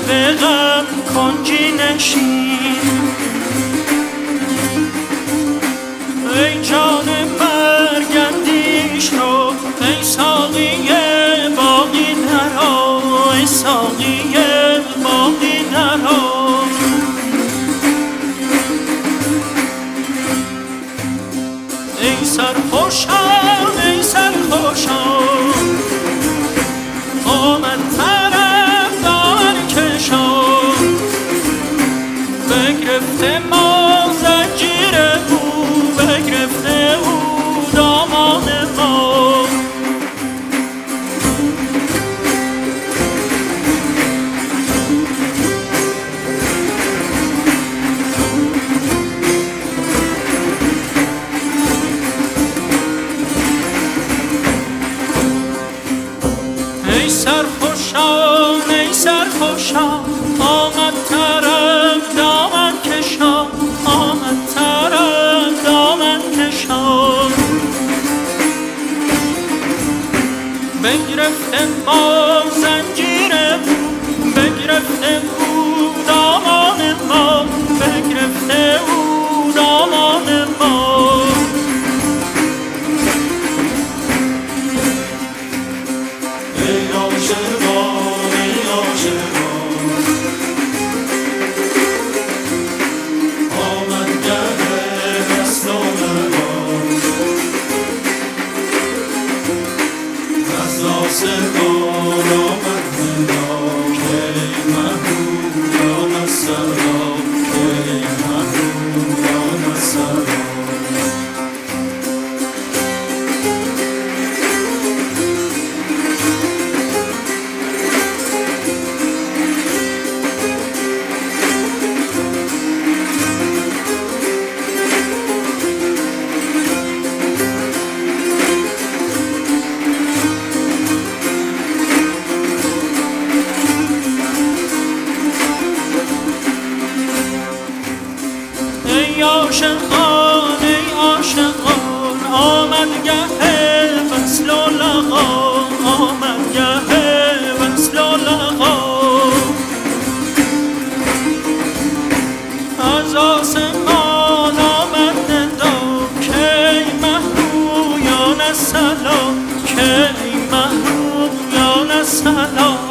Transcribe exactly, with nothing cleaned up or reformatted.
به غم کنجی نشین. ای جان مرگندیش رو، ای ساقی باقی درا، ای ساقی باقی درا. ای سرخوشان ای سرخوشان آمد طرفدار کشان. بگرفته ما زنجیر او، بگرفته او دامان ما. ای سرخوشان ای سرخوشان آمد طرف دامن کشان، آمد طرف دامن کشان. بگرفته ما زنجیر او، بگرفته او دامان ما، بگرفته او دامان ما. ای عاشقان ای عاشقان آمد گه وصل و لقا. از آسمان آمد ندا که ای محبوبان الصلا، که ای محبوبان الصلا. ای عاشقان ای عاشقان آمد گه وصل و لقا، آمد گه وصل و لقا. از آسمان آمد ندا که ای محبوبان الصلا، که ای محبوبان الصلا.